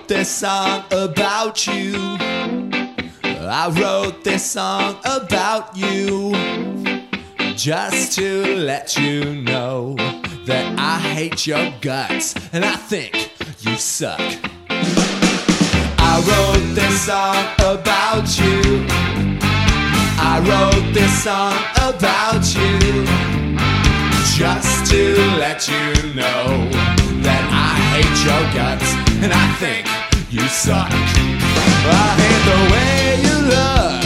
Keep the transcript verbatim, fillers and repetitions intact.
wrote this song about you. I wrote this song about you, just to let you know that I hate your guts and I think you suck. I wrote this song about you. I wrote this song about you, just to let you know that I hate your guts and I think you suck. I hate the way you look,